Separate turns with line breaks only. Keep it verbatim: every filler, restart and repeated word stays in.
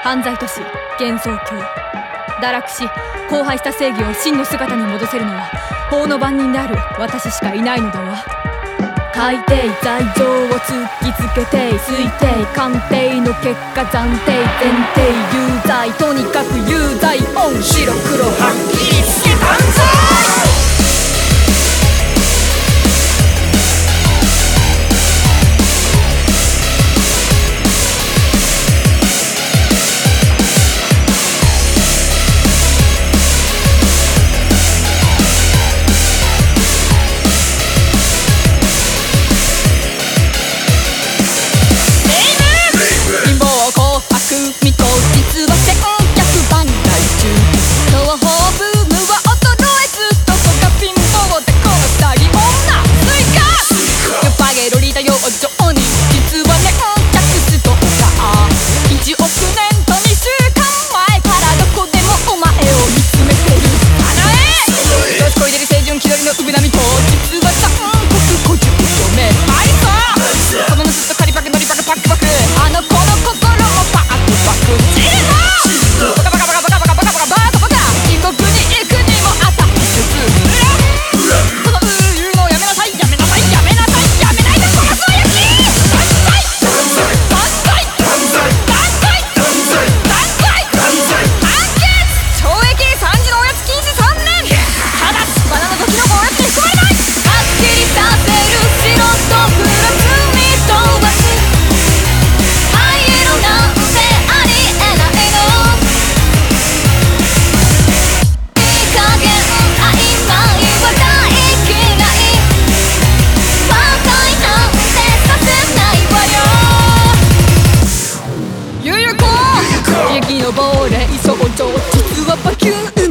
犯罪都市幻想郷。堕落し荒廃した正義を真の姿に戻せるのは法の番人である私しかいないのだわ。海底罪状を突きつけて推定鑑定の結果暫定前提有罪、とにかく有罪。オン白黒はっきりつけたんぞい。暴れ、想像実はバキュー